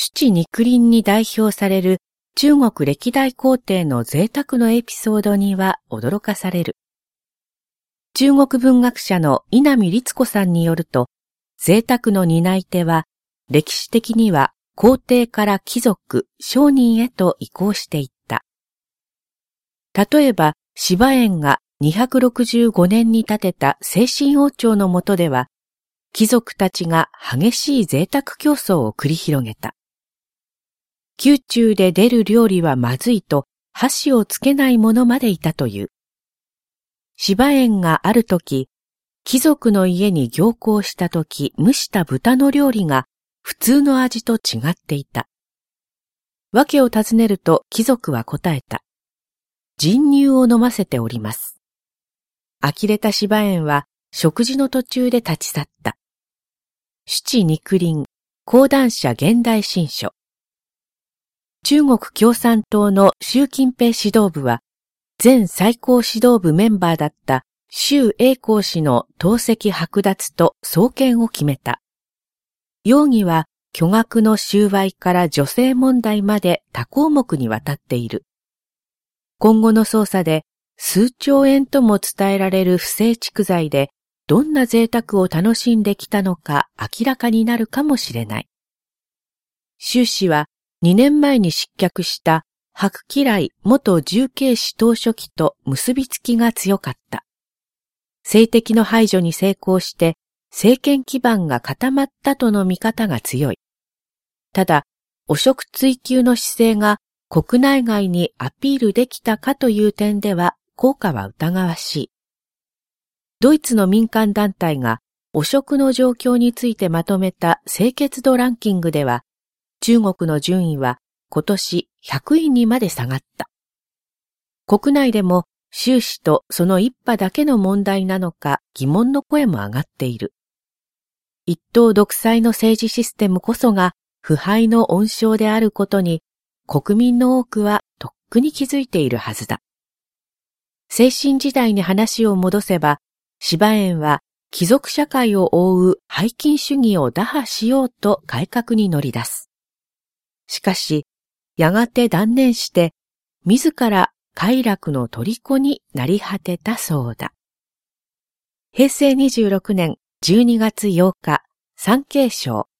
朱子肉林に代表される中国歴代皇帝の贅沢のエピソードには驚かされる。中国文学者の稲見律子さんによると、贅沢の担い手は歴史的には皇帝から貴族、商人へと移行していった。例えば、芝園が265年に建てた清新王朝の下では、貴族たちが激しい贅沢競争を繰り広げた。宮中で出る料理はまずいと箸をつけない者までいたという。芝園があるとき、貴族の家に行幸したとき蒸した豚の料理が普通の味と違っていた。訳を尋ねると貴族は答えた。人乳を飲ませております。呆れた芝園は食事の途中で立ち去った。朱子肉林、講談社現代新書。中国共産党の習近平指導部は、前最高指導部メンバーだった周永康氏の党籍剥奪と送検を決めた。容疑は巨額の収賄から女性問題まで多項目にわたっている。今後の捜査で数兆円とも伝えられる不正蓄財でどんな贅沢を楽しんできたのか明らかになるかもしれない。周氏は2年前に失脚した白吉来元重慶市党書記と結びつきが強かった。政敵の排除に成功して政権基盤が固まったとの見方が強い。ただ、汚職追及の姿勢が国内外にアピールできたかという点では効果は疑わしい。ドイツの民間団体が汚職の状況についてまとめた清潔度ランキングでは、中国の順位は今年100位にまで下がった。国内でも習氏とその一派だけの問題なのか疑問の声も上がっている。一党独裁の政治システムこそが腐敗の温床であることに国民の多くはとっくに気づいているはずだ。清新時代に話を戻せば、芝園は貴族社会を覆う拝金主義を打破しようと改革に乗り出す。しかし、やがて断念して、自ら快楽の虜になり果てたそうだ。平成26年12月8日、産経省